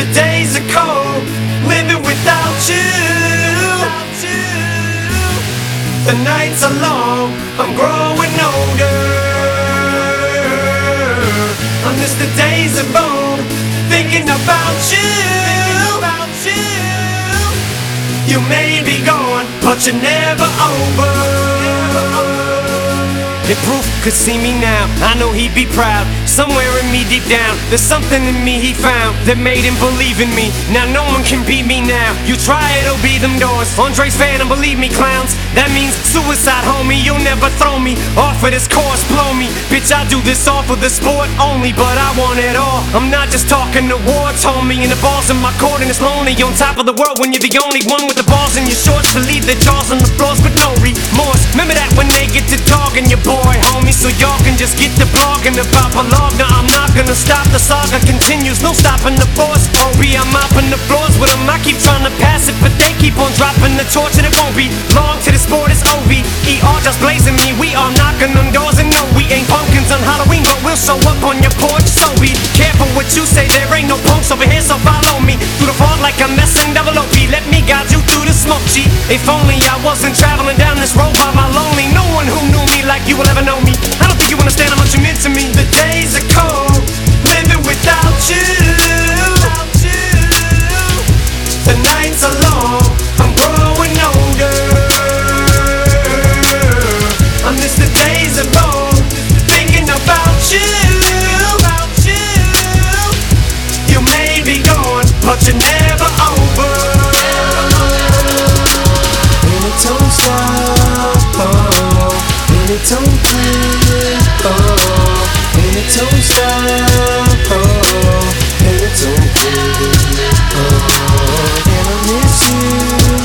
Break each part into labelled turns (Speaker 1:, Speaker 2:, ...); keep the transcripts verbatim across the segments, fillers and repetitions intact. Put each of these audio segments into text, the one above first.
Speaker 1: The days are cold, living without you. The nights are long, I'm growing older. I miss the days of old, thinking about you. You may be gone, but you're never over. If Proof could see me now, I know he'd be proud. Somewhere in me deep down, there's something in me he found that made him believe in me. Now no one can beat me now. You try it, it'll be them doors. Andre's fan, and believe me, clowns, that means suicide, homie. You'll never throw me off of this course, blow me. Bitch, I do this all for the sport only, but I want it all. I'm not just talking awards, homie. And the ball's in my court and it's lonely. On top of the world when you're the only one with the balls in your shorts to leave the jaws on the floors with no remorse. Remember that when they get to dogging your boy, homie, so y'all can just get to blogging about my log. Now I'm not gonna stop, the saga continues, no stopping the force. O B, I'm mopping the floors with them. I keep trying to pass it, but they keep on dropping the torch, and it won't be long to the sport. It's O V E R just blazing me. We are knocking on doors, and no, we ain't pumpkins on Halloween, but we'll show up on your porch. So be careful what you say, there ain't no punks over here, so follow me through the fog like I'm messing double O P. Let me guide you through the smoke, G. If only I wasn't traveling down this road by my lonely. No one who knew me like you will ever know me. I don't think you understand how much you meant to me. The days are cold, living without you. The nights are long, I'm growing older. I miss the days of old, thinking about you. You may be gone, but you're never over. And it don't stop, oh, and it don't quit, oh, and it don't stop, oh, and it don't quit, oh. And I miss you,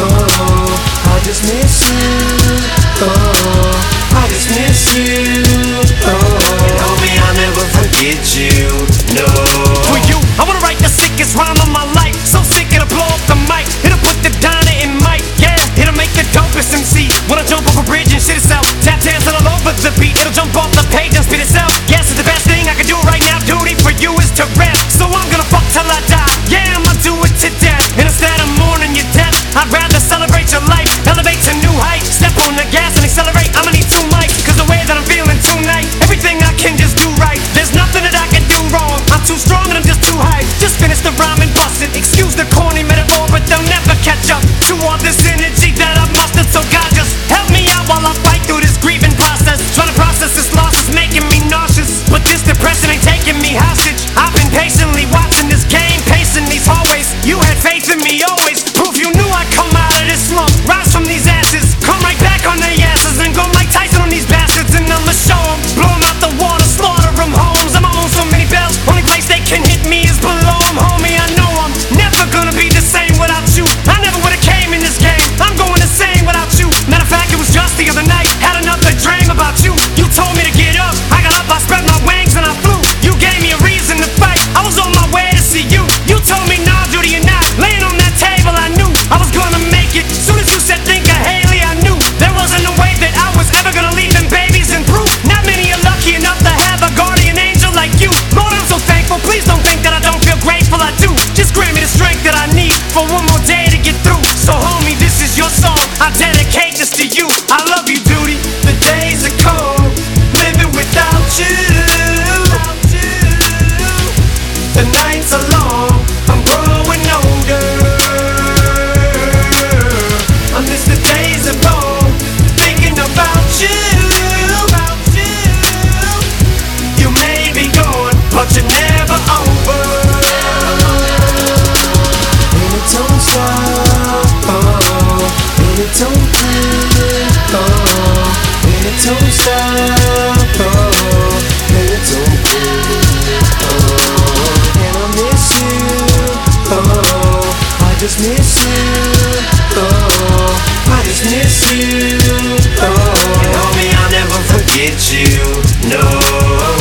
Speaker 1: oh, I just miss you, oh, I just miss you, oh. And homie, I'll never forget you, no. For you, I wanna write the sickest rhyme of my life. So sick it'll blow up the mic. It'll put the diner in mic, yeah. It'll make the dopest M C wanna jump off a bridge and shit itself. Tap dancing all over the beat. It'll jump off the page and spit itself. Yes, it's the best thing I can do right now. Duty for you is to rap. So I'm gonna fuck till I die. Yeah, I'ma do it to death. And instead of mourning your death, I'd rather celebrate your life. Elevate to new heights. Step on the gas and accelerate. I'ma need two mics, cause the way that I'm feeling tonight, everything I can just do right. There's nothing that I can do wrong. I'm too strong and I'm just too hype. Just finish the rhyme and bust it. Excuse the corny metaphor, but they'll never catch up to all this energy that I've mustered. So God, just help me out while I fight through this grieving process. Trying to process this loss is making me nauseous, but this depression ain't taking me hostage. I've been patiently watching this game, pacing these hallways. You had faith in me always. Proof you knew I'd come out of this slump, rise from these ashes, come right back on their asses, and go Mike Tyson on these bastards. And I'ma show them, blow them out the water, slaughter them homes. I'm on so many bells, only place they can hit me is below them. Homie, I know I'm never gonna be the same without you. I never would've came in this game, I'm going insane without you. Matter of fact, it was just the other night, had another dream about you. You told me to get up, I got up, I spread my wings and I flew. You gave me a reason to fight, I was on my way to see you. You told me nah, duty or not, laying on that table I knew I was gonna make it. Soon as you said think of Haley, I knew there wasn't a way that I was ever gonna leave them babies in Proof. Not many are lucky enough to have a guardian angel like you. Lord, I'm so thankful, please don't think that I don't feel grateful, I do. Just grant me the strength that I need for one more day to get through. So homie, this is your song, I dedicate this to you. I love you, duty. The days are cold, living without you. The nights are long, I'm growing older. I miss the days of old, thinking about you. You may be gone, but you're never over. And it don't stop, oh, and it don't quit, oh, and it don't stop, oh, and it don't quit, oh. And I miss you, oh, I just miss you, oh, I just miss you, oh. And homie, I'll never forget you, no.